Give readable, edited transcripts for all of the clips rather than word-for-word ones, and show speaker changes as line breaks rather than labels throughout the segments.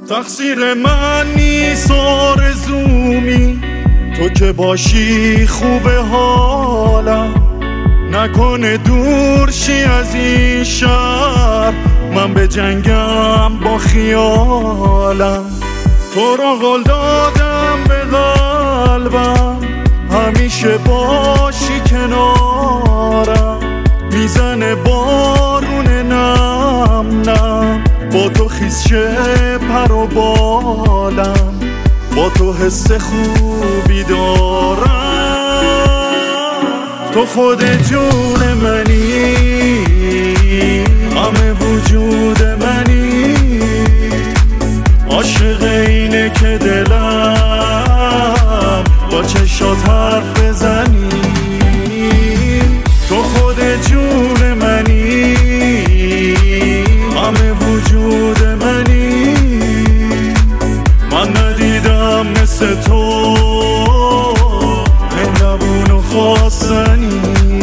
تقصیر من نیست آرزومی، تو که باشی خوبه حالم. نکنه دور شی از این شهر، من به جنگم با خیالم. تو را قول دادم به قلبم، همیشه باشی کنارم. میزنه بارون نم نم، با تو خیس شه پر و بالم. با تو حس خوبی دارم، تو خود جون منی، همه وجود منی. عاشق اینه که دلم با چشات حرف بزنی. تو خود جون منی، همه وجود منی. من ندیدم مثل تو مهربون و خواستنی.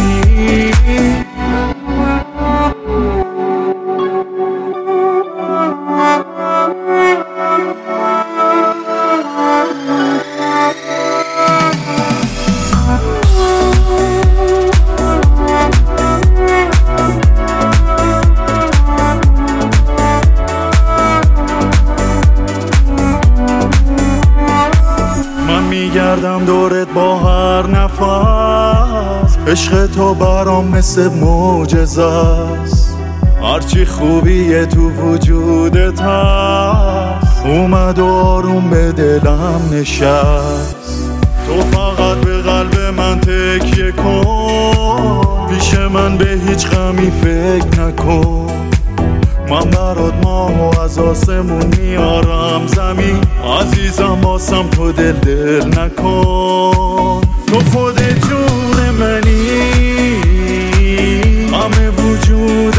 میگردم دورت با هر نفس، عشق تو برام مثل معجزه است. هرچی خوبیه تو وجودت هست، اومد و آروم به دلم نشست. تو فقط به قلب من تکیه کن، پیش من به هیچ غمی فکر نکن. من برات ماه و از آسمون میارم زمین، عزیزم واسم تو دل نکن. تو خود جون منی، همه وجود